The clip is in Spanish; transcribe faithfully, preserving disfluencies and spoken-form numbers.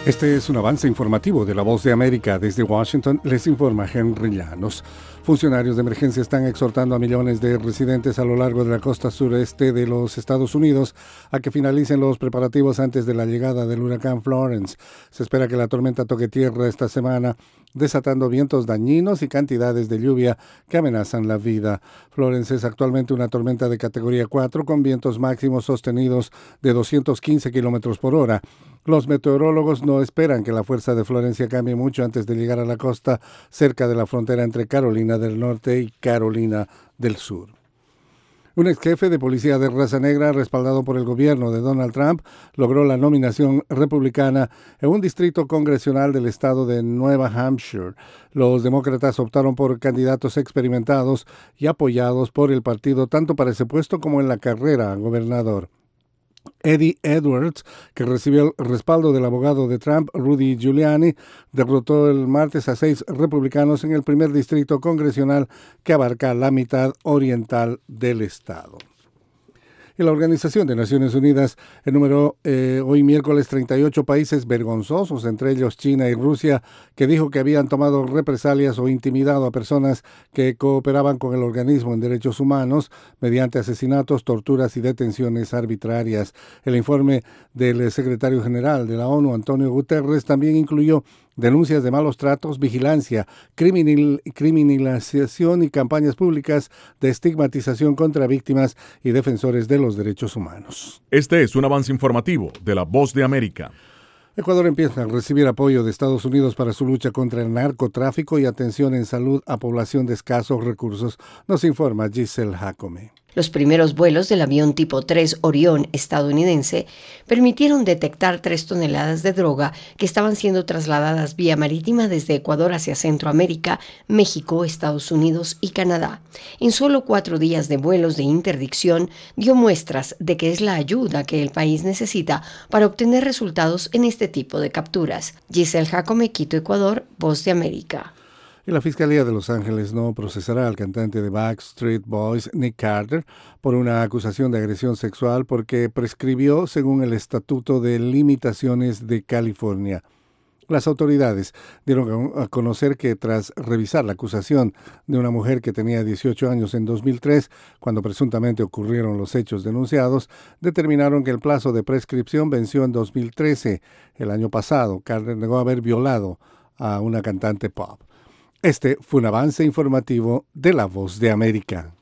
Este es un avance informativo de La Voz de América. Desde Washington les informa Henry Llanos. Funcionarios de emergencia están exhortando a millones de residentes a lo largo de la costa sureste de los Estados Unidos a que finalicen los preparativos antes de la llegada del huracán Florence. Se espera que la tormenta toque tierra esta semana, desatando vientos dañinos y cantidades de lluvia que amenazan la vida. Florence es actualmente una tormenta de categoría cuatro con vientos máximos sostenidos de doscientos quince kilómetros por hora. Los meteorólogos no esperan que la fuerza de Florencia cambie mucho antes de llegar a la costa cerca de la frontera entre Carolina del Norte y Carolina del Sur. Un ex jefe de policía de raza negra, respaldado por el gobierno de Donald Trump, logró la nominación republicana en un distrito congresional del estado de Nueva Hampshire. Los demócratas optaron por candidatos experimentados y apoyados por el partido tanto para ese puesto como en la carrera a gobernador. Eddie Edwards, que recibió el respaldo del abogado de Trump, Rudy Giuliani, derrotó el martes a seis republicanos en el primer distrito congresional que abarca la mitad oriental del estado. Y la Organización de Naciones Unidas enumeró eh, hoy miércoles treinta y ocho países vergonzosos, entre ellos China y Rusia, que dijo que habían tomado represalias o intimidado a personas que cooperaban con el organismo en derechos humanos mediante asesinatos, torturas y detenciones arbitrarias. El informe del secretario general de la ONU, Antonio Guterres, también incluyó denuncias de malos tratos, vigilancia, criminal, criminalización y campañas públicas de estigmatización contra víctimas y defensores de los derechos humanos. Este es un avance informativo de La Voz de América. Ecuador empieza a recibir apoyo de Estados Unidos para su lucha contra el narcotráfico y atención en salud a población de escasos recursos, nos informa Giselle Jacome. Los primeros vuelos del avión tipo tres Orión estadounidense permitieron detectar tres toneladas de droga que estaban siendo trasladadas vía marítima desde Ecuador hacia Centroamérica, México, Estados Unidos y Canadá. En solo cuatro días de vuelos de interdicción dio muestras de que es la ayuda que el país necesita para obtener resultados en este tipo de capturas. Giselle Jacome, Quito, Ecuador, Voz de América. Y la Fiscalía de Los Ángeles no procesará al cantante de Backstreet Boys, Nick Carter, por una acusación de agresión sexual porque prescribió según el Estatuto de Limitaciones de California. Las autoridades dieron a conocer que tras revisar la acusación de una mujer que tenía dieciocho años en dos mil tres, cuando presuntamente ocurrieron los hechos denunciados, determinaron que el plazo de prescripción venció en dos mil trece. El año pasado, Carter negó haber violado a una cantante pop. Este fue un avance informativo de La Voz de América.